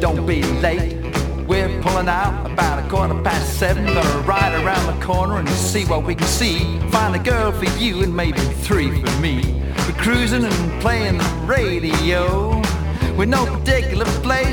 don't be late. We're pulling out about 7:15. Gonna ride around the corner and see what we can see. Find a girl for you and maybe 3 for me. We're cruising and playing the radio with no particular place.